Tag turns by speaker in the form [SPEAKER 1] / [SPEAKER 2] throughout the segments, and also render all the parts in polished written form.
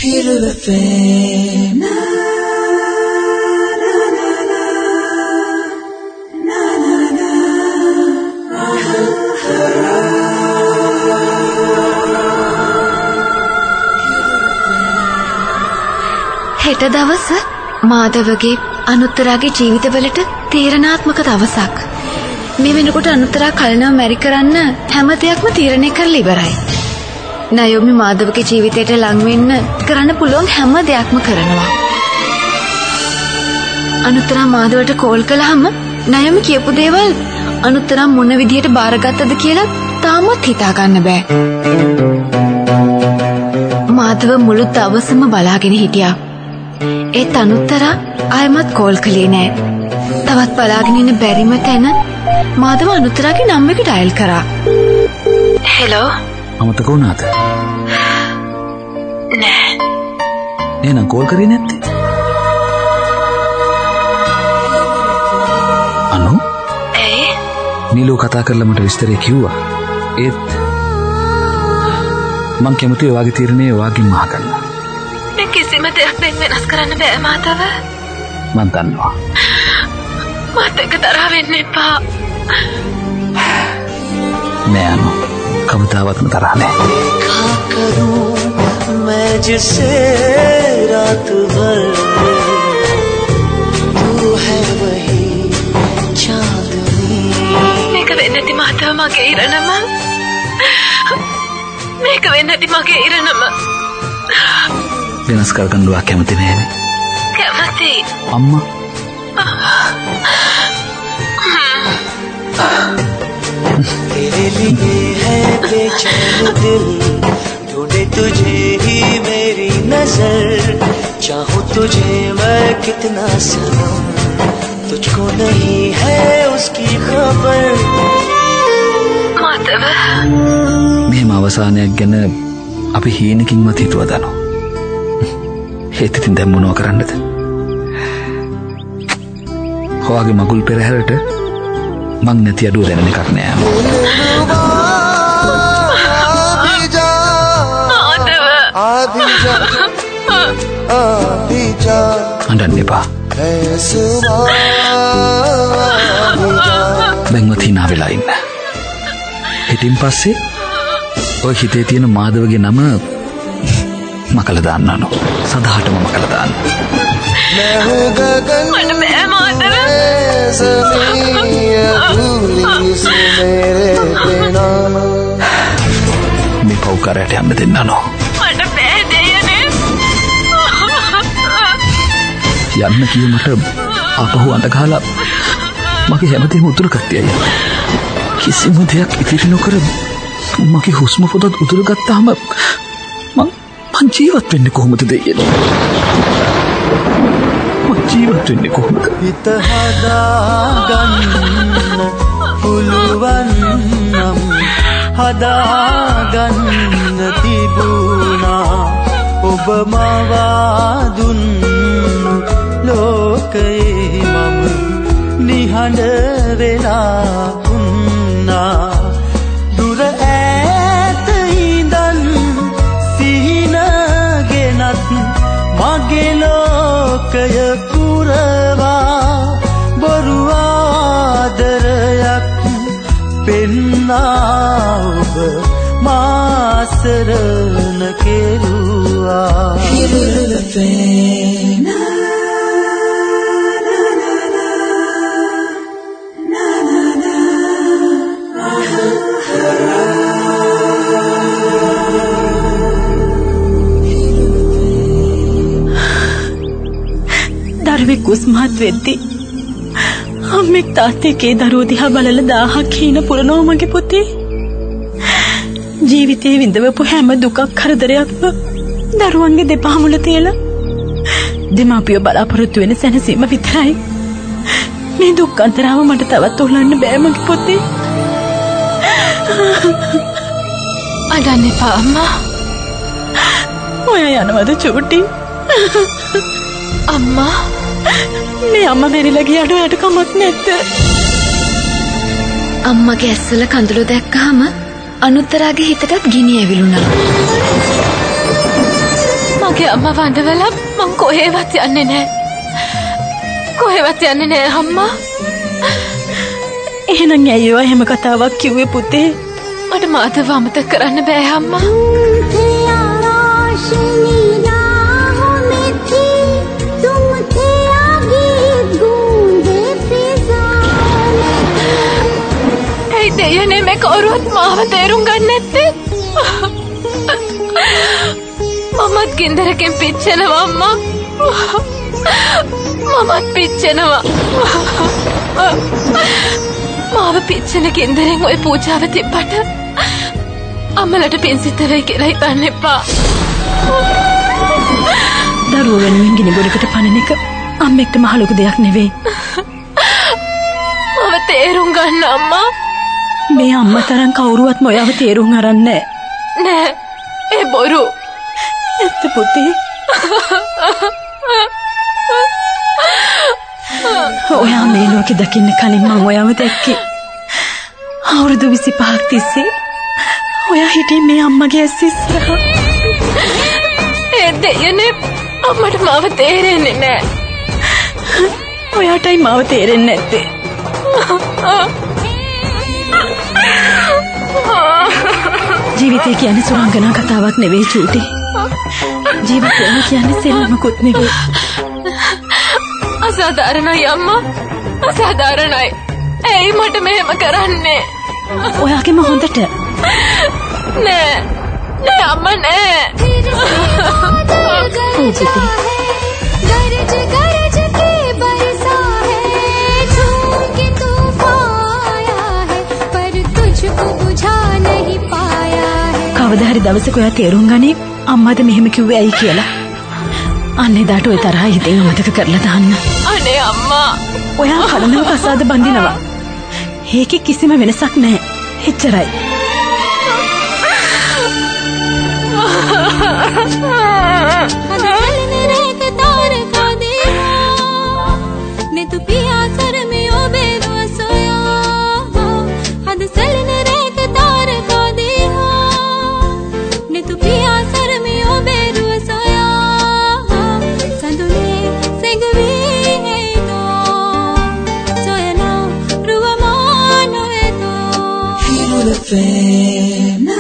[SPEAKER 1] හෙට දවස මාධවගේ අනුත්තරාගේ ජීවිතවලට තීරණාත්මක දවසක්. මේ වෙනකොට අනුත්තරා කලනව මැරි කරන්න හැම දෙයක්ම තීරණය කරලා ඉවරයි. නයෝමි මාධවගේ ජීවිතයට ලං වෙන්න කරන්න පුළුවන් හැම දෙයක්ම කරනවා. අනුත්තරා මාධවට කෝල් කළාම නයෝමි කියපු දේවල් අනුත්තරා මොන විදියට බාරගත්තද කියලා තාමත් හිතා ගන්න බෑ. මාධව මුළු දවසම බලාගෙන හිටියා. ඒත් අනුත්තරා ආයමත් කෝල් කළේ නෑ. තවත් බලාගෙන ඉන්න බැරිම තැන මාධව අනුත්තරාගේ නම් එක ඩයල් කරා. හෙලෝ.
[SPEAKER 2] අමතක වුණාද?
[SPEAKER 1] නෑ.
[SPEAKER 2] එහෙනම් කෝල් කරේ නැත්තේ? අනු?
[SPEAKER 1] ඒ?
[SPEAKER 2] නිලෝ කතා කරලා මට විස්තරේ කිව්වා. ඒත් මං කැමති ඔයාගේ තීරණය ඔයාගෙන් අහගන්න.
[SPEAKER 1] මේ කිසිම දෙයක් වෙනස් කරන්න බෑ මාතව.
[SPEAKER 2] මං දන්නවා.
[SPEAKER 1] මාත් එක්ක තරහ වෙන්න එපා.
[SPEAKER 2] නෑ අනු. कवितावत में तरह नहीं
[SPEAKER 3] क्या करूं मैं जिसे रात भर तू है वही चांदनी
[SPEAKER 1] මේක වෙන්නේ නැති මාතව මගේ ඉරණම මේක වෙන්නේ නැති මගේ ඉරණම
[SPEAKER 2] වෙනස් කරගන්න දුවා කැමති නෑනේ
[SPEAKER 1] කැමති
[SPEAKER 2] අම්මා
[SPEAKER 3] तेरे लिए है बेचैन दिल ढूंढे तुझे ही मेरी नजर चाहूं तुझे मैं कितना सनम तुझको नहीं है उसकी खबर
[SPEAKER 1] මාතව
[SPEAKER 2] මෙහෙම අවසානයක් ගැන අපි හීනකින්වත් හිතුවද නෝ ඒත් ඉතින් දැන් මොනව කරන්නද හොයාගේ මගුල් පෙරහැරට මං නැති අඩුව දැනෙන එකක් නෑ අඬන්න එපා දැන්වත් hina වෙලා ඉන්න හිටින් පස්සේ ඔය හිතේ තියෙන මාධවගේ නම මකලා දාන්න අනෝ සදාටම මකලා දාන්න
[SPEAKER 1] මට බෑ මාතව
[SPEAKER 2] මේ පව්කාරයට යන්න දෙන්න නෝ
[SPEAKER 1] මට බෑ දෙයනේ
[SPEAKER 2] යන්න කිය මට අපහු අඬ ගහලා මගේ හැමදේම උතුරු ගත්තේ කිසිම දෙයක් ඉතිරි නොකර මගේ හුස්ම පොතත් උතුරු ගත්තාම මං ජීවත් වෙන්නේ කොහොමද දෙයනේ ජීවත් වෙන්නේ කොහොමද
[SPEAKER 3] හිත හදාගන්න පුළුවන් නම් හදාගන්න තිබුණා ඔබ මවා දුන්නු ලෝකයේ මම නිහඬ වෙලා වුණා දුර ඈත ඉඳන් සිහින ගෙනත් මගේ ලෝකය පුරවා බොරු ආදරයක් පෙන්නා ඔබ මාසරණ කෙරුවා
[SPEAKER 4] දරුවෙක් උස්මහත් වෙද්දී අම්මෙක් තාත්තේ දරුවෝ දිහා බලලා 1000ක් හීන පුරනවා මගේ පුතේ. ජීවිතේ විඳවපු හැම දුකක් කරදරයක්ම දරුවන්ගේ දෙපා මුල තියලා දෙමාපියෝ බලාපොරොත්තු වෙන සැනසීම විතරයි. මේ දුක් අන්තරාව මට තවත් උහුලන්න බෑ මගේ පුතේ.
[SPEAKER 1] අඬන්න එපා අම්මා.
[SPEAKER 4] ඔයා යනවද චූටි?
[SPEAKER 1] අම්මා
[SPEAKER 4] මේ අම්මා මෙරිලා ගියාට ඔයාට කමක් නැද්ද?
[SPEAKER 1] අම්මගේ ඇස්වල කඳුළු දැක්කහම අනුත්තරාගේ හිතටත් ගිනි ඇවිලුණා.
[SPEAKER 4] මගේ අම්මා වඳවලා මං කොහෙවත් යන්නේ නැහැ. කොහෙවත් යන්නේ නැහැ අම්මා. එහෙනම් ඇයි ඔය හැම කතාවක් කිව්වේ පුතේ? මට මාතව අමතක කරන්න බෑ අම්මා. ඒ දෙයනේ මේ කවුරුවත් මාව තේරුම් ගන්න නැත්තේ. මමත් ගින්දරකින් පිච්චෙනවා අම්මා. මමත් පිච්චෙනවා. මාව පිච්චෙන ගින්දරෙන් ওই පූජාව තිබ්බට අම්මලට පින් සිද්ධ වෙයි කියලා හිතන්න එපා. දරුවෝ වෙනුවෙන් ගිනි ගොඩකට පනින එක අම්මෙක්ට මහ ලොකු දෙයක් නෙවෙයි. මම තේරුම් ගන්න අම්මා. මේ අම්මා තරම් කවුරුවත්ම ඔයාව තේරුම් අරන්නේ නෑ. ඒ බොරු. ඇත්ත පුතේ. ඔයා මේ ලෝකෙ දකින්න කලින් මම ඔයාව දැක්කේ. අවුරුදු 25ක් තිස්සේ ඔයා හිටියේ මේ අම්මගේ ඇස් ඉස්සරහා. ඒ දෙයනේ අම්මට මාව තේරෙන්නේ නෑ. ඔයාටයි මාව තේරෙන්නේ නැත්තේ. ජීවිතය කියන්නේ සුරංගනා කතාවක් නෙවෙයි චූටි. ජීවිතය කියන්නේ සෙල්ලමකුත් නෙවෙයි. අසාධාරණයි අම්මා. අසාධාරණයි. ඇයි මට මෙහෙම කරන්නේ? ඔයාගේම හොඳට. නෑ. නෑ අම්මා නෑ. පුතේ. ගරජ ගරජ के बरसा है झूम के तूफान आया है पर तुझको बुझा नहीं पाया है. කවදා හරි දවසක ඔයා තේරුම් ගනි අම්මාද මෙහෙම කිව්වේ ඇයි කියලා. අන්නේ දාට ඔය තරහා හිතෙන් අමතක කරලා දාන්න. අනේ අම්මා. ඔයා කලනව කසාද බඳිනවා. ඒකේ කිසිම වෙනසක් නැහැ. එච්චරයි. ने तू पिया सर में ओ बेरो सोया हद सलने रे के तार को दिया ने तू पिया सर में ओ बेरो सोया संदुले सेंगवी है तो सोया ना रुवा मान है तो फिर fe na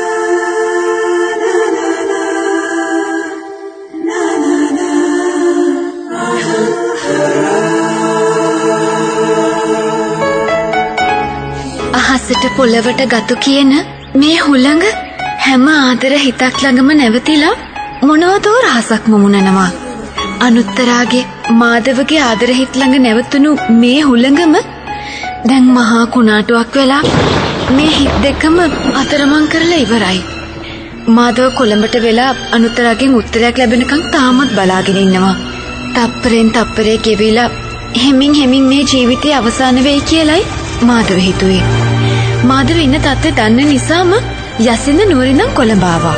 [SPEAKER 4] අහසට පොළවට ගතු කියන මේ හුළඟ හැම ආදර හිතක් ළඟම නැවතිලා මොනවදෝ රහසක් මුමුණනවා. අනුත්තරාගේ මාධවගේ ආදර හිත ළඟ නැවතුණු මේ හුළඟම දැන් මහා කුණාටුවක් වෙලා මේ හිත දෙකම අතරමං කරලා ඉවරයි. මාධව කොළඹට වෙලා අනුත්තරාගෙන් උත්තරයක් ලැබෙනකන් තාමත් බලාගෙන ඉන්නවා. තප්පරෙන් තප්පරේ ගෙවිලා හැමින් මේ ජීවිතේ අවසන් වෙයි කියලයි මාධව හිතුවේ. මාධව ඉන්න තත්ත්වය දන්න නිසාම යසින්ද නුවරිනම් කොළඹ ආවා.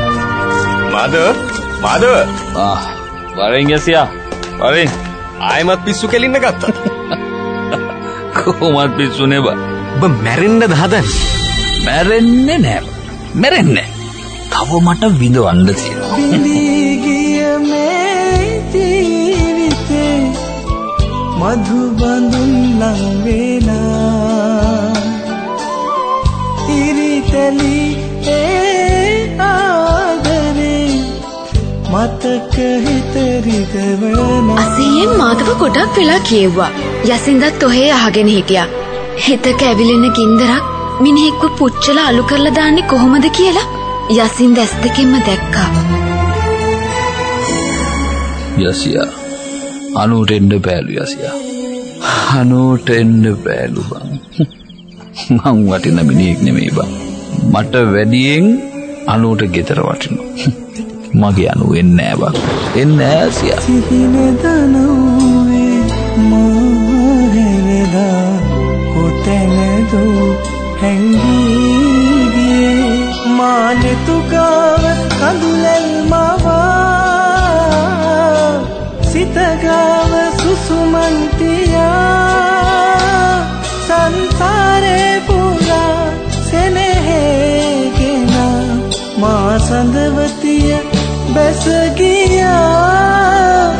[SPEAKER 5] මාධව වරෙන් යසියා වරෙන් ආයෙමත් පිස්සු කෙලින්න ගත්තා. කොහොමත් පිස්සු නෙව. ඔබ මැරෙන්නද හදන්නේ?
[SPEAKER 2] මැරෙන්නේ නෑ. මැරෙන්නේ. තව මට විඳවන්න තියෙනවා.
[SPEAKER 3] බිලී ගිය මේ ජීවිතේ මధు බඳුන් ලං වේලා ඉරිතලි ඒ ආදරේ මතක හිතරිදවන.
[SPEAKER 1] අසීයෙන් මාධව ගොඩක් වෙලා කියෙව්වා. යසින්දත් ඔහේ අහගෙන හිටියා. හිතක ඇවිලෙන ගින්දරක් මිනිහෙක්ව පුච්චලා අලු කරලා දාන්නේ කොහොමද කියලා යසින්ද ඇස් දෙකෙන්ම දැක්කා.
[SPEAKER 2] යසියා අනුට එන්න බෑලු යසියා. අනුට එන්න බෑලු බං. මං වටින මිනිහෙක් නෙමෙයි බං. මට වැඩියෙන් අනුට ගෙදර වටිනවා. මගේ අනු එන්නේ නෑ බං. එන්නේ නෑ යසියා.
[SPEAKER 3] සිහින දනෝවේ මාහෙලදා කොතැනද හැංගී මානෙතුකාව කඳුලල් මවා සිතගාව සුසුමන්තියා සංසාරේ පුරා සෙනෙහගෙන මා සඳවතිය බැස ගියා.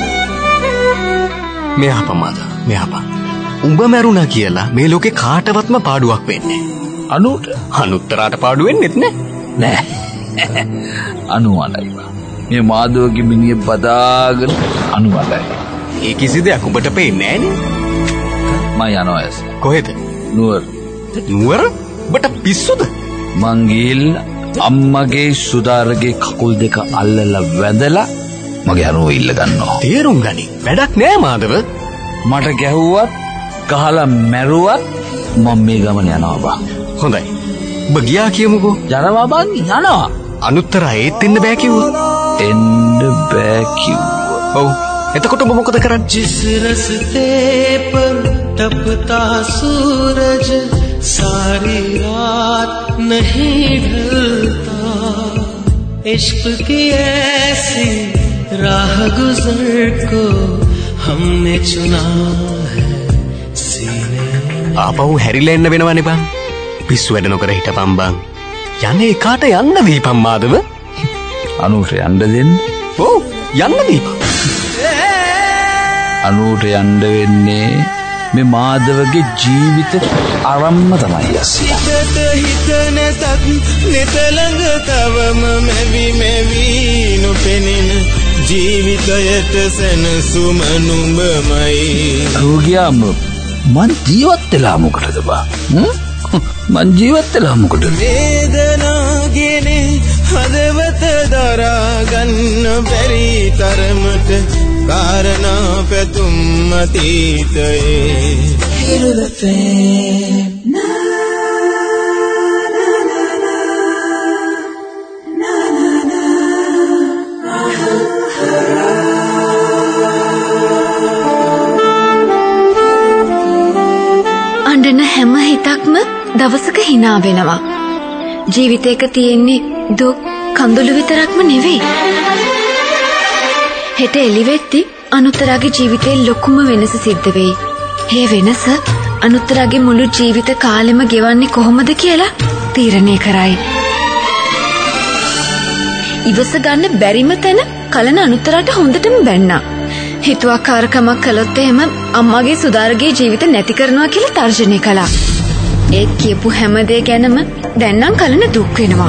[SPEAKER 5] මෙහාපන් මාදා මෙහාපන්. උඹ මැරුණා කියලා මේ ලෝකේ කාටවත්ම පාඩුවක් වෙන්නේ අනුත්තරාට පාඩු වෙන්නෙත් නෑ.
[SPEAKER 2] අනුවලයි. මේ මාදවගේ මිනිහ බදාගෙන අනුවලයි.
[SPEAKER 5] ඒ කිසි දෙයක් උඹට පේන්නේ නෑනේ.
[SPEAKER 2] මම යනවා ඇස්.
[SPEAKER 5] කොහෙද? නුවර? උඹට පිස්සුද?
[SPEAKER 2] මං ගිහිල්ලා අම්මගේ සුදාරගේ කකුල් දෙක අල්ලලා වැදලා මගේ අරුව ඉල්ල ගන්නවා.
[SPEAKER 5] තේරුම් ගනි. වැඩක් නෑ මාදව.
[SPEAKER 2] මට ගැහුවත් ගහලා මැරුවත් මම මේ ගමන යනවා බා.
[SPEAKER 5] හොඳයි. ඔබ ගියා කියමුකෝ.
[SPEAKER 2] යනවා බං යනවා.
[SPEAKER 5] අනුත්තරා ඒත් එන්න බෑ කිව්වොත්.
[SPEAKER 2] එන්න බෑ කිව්වොත්.
[SPEAKER 5] ඔව්. එතකොට ඔබ මොකද කරන්නේ?
[SPEAKER 3] जिस रस्ते पर तपता सूरज सारी रात नहीं ढलता इश्क की ऐसी राह गुजर को हमने चुना है सीने.
[SPEAKER 5] ආපහු හැරිලා එන්න වෙනවනේ බං. පිස්සු වැඩ නොකර හිටපන් බං. යන්නේ කාට යන්න දීපන් මාදව.
[SPEAKER 2] අනුට යන්න දෙන්න.
[SPEAKER 5] ඔව් යන්න දීපන්.
[SPEAKER 2] අනුට යන්න වෙන්නේ මේ මාදවගේ ජීවිත ආරම්භ තමයි.
[SPEAKER 3] හිතට හිත නැතත් නෙත ළඟ තවම මෙවි නොපෙනෙන ජීවිතයට සැනසුම නුඹමයි.
[SPEAKER 2] රෝගියාම මං ජීවත් වෙලා මොකටද බා? මං ජීවත් වෙලා මොකටද?
[SPEAKER 3] වේදනාගෙන හදවත දරා ගන්න බැරි තරමට කාරණා පැතුම් අතීතයේ
[SPEAKER 1] අඬන හැම හිතක්ම දවසක hina වෙනවා. ජීවිතේක තියෙන්නේ දුක් කඳුළු විතරක්ම නෙවෙයි. හෙට එළිවෙද්දි අනුත්තරාගේ ජීවිතේ ලොකුම වෙනස සිද්ධ වෙයි. මේ වෙනස අනුත්තරාගේ මුළු ජීවිත කාලෙම ගෙවන්නේ කොහොමද කියලා තීරණය කරයි. ඉවස ගන්න බැරිම තැන කලන අනුත්තරාට හොඳටම බැන්නා. හිතුවක්කාරකමක් කළොත් එහෙම අම්මාගේ සුදාරගේ ජීවිත නැති කරනවා කියලා තර්ජනය කළා. ඒත් කියපු හැම දේ ගැනම දැන් නම් කලන දුක් වෙනවා.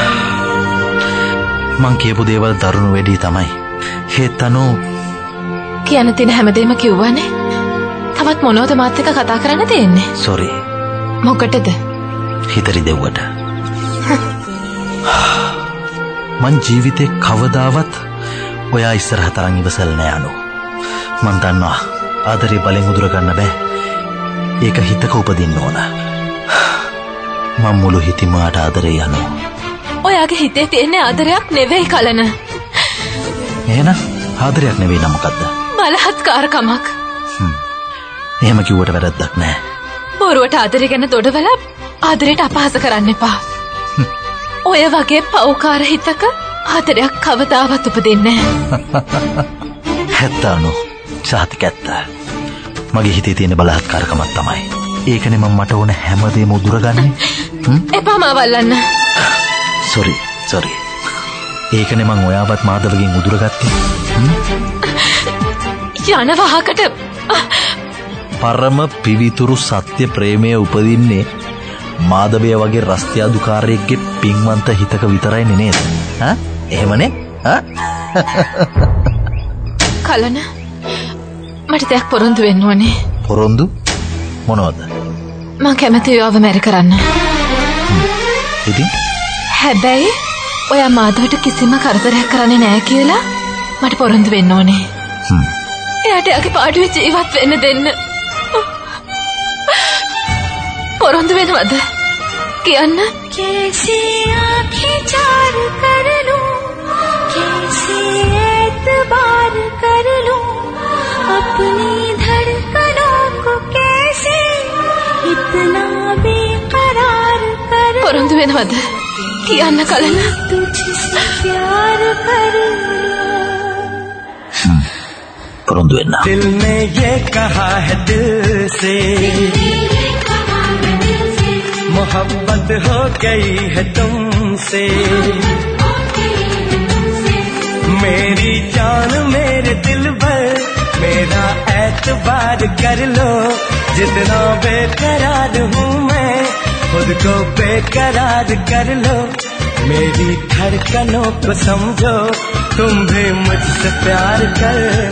[SPEAKER 6] මං කියපු දේවල් දරුණු වෙඩි තමයි. හේත් අනු
[SPEAKER 4] කියන්න තියෙන හැමදේම කිව්වනේ. තවත් මොනවද මාත් එක්ක කතා කරන්න තියෙන්නේ?
[SPEAKER 6] සෝරි.
[SPEAKER 4] මොකටද?
[SPEAKER 6] හිතරි දෙව්වට. මං ජීවිතේ කවදාවත් ඔයා ඉස්සරහ තරම් ඉවසල් නෑ අනු. මං දන්නවා ආදරේ බලෙන් උදුර ගන්න බෑ. ඒක හිතක උපදින්න ඕන. මං මුළු හිතින්ම ආදරේ යනවා.
[SPEAKER 4] ඔයාගේ හිතේ තියෙන ආදරයක් නෙවෙයි කලන.
[SPEAKER 6] එහෙනම් ආදරයක් නෙවෙයි නම් මොකද්ද?
[SPEAKER 4] බලහත්කාරකමක්.
[SPEAKER 6] එහෙම කිව්වට වැරද්දක් නෑ.
[SPEAKER 4] බොරුවට ආදරය ගැන දොඩවලා ආදරයට අපහාස කරන්න එපා. ඔය වගේ පෞකාර හිතක ආදරයක් කවදාවත් උපදින්නේ නෑ.
[SPEAKER 6] හැත්තානු සාතික ඇත්ත. මගේ හිතේ තියෙන බලහත්කාරකමක් තමයි. ඒකනේ මම මට ඕන හැමදේම උදුරගන්නේ.
[SPEAKER 4] එපා මාවල්ලන්න.
[SPEAKER 6] සෝරි. ඒකනේ මං ඔයාවත් මාදවගෙන් උදුරගත්තේ.
[SPEAKER 4] යන වහකට
[SPEAKER 6] පරම පිවිතුරු සත්‍ය ප්‍රේමය උපදින්නේ මාදවය වගේ රස්තියාදුකාරයෙක්ගේ පින්වන්ත හිතක විතරයිනේ නේද? එහෙමනේ?
[SPEAKER 4] කලන මට දෙයක් පොරොන්දු වෙන්න ඕනේ.
[SPEAKER 6] පොරොන්දු මොනවද?
[SPEAKER 4] මම කැමති ඔයාව මැරි කරන්න.
[SPEAKER 6] ඉතින්
[SPEAKER 4] හැබැයි ඔයා මාදවට කිසිම කරදරයක් කරන්නේ නැහැ කියලා මට පොරොන්දු වෙන්න ඕනේ. එයාට යගේ පාඩුවේ ජීවත් වෙන්න දෙන්න. පොරොන්දු වෙනවද? කියන්න.
[SPEAKER 7] कैसे आँखें चार कर लूं, कैसे एतबार कर लूं, अपनी धड़कनों को कैसे इतना बेकरार कर लूं.
[SPEAKER 4] පොරොන්දු වෙනවද? කියන්න කලන.
[SPEAKER 7] तुझसे प्यार कर लूं.
[SPEAKER 6] පොරොන්දු වෙන්න.
[SPEAKER 3] दिल ने ये कहा है दिल से मोहब्बत हो गई है तुमसे मेरी जान मेरे दिल भर मेरा एतबार कर लो, जितना बेकरार हूँ मैं खुद को बेकरार कर लो। मेरी धड़कनों को समझो, तुम भी मुझसे प्यार कर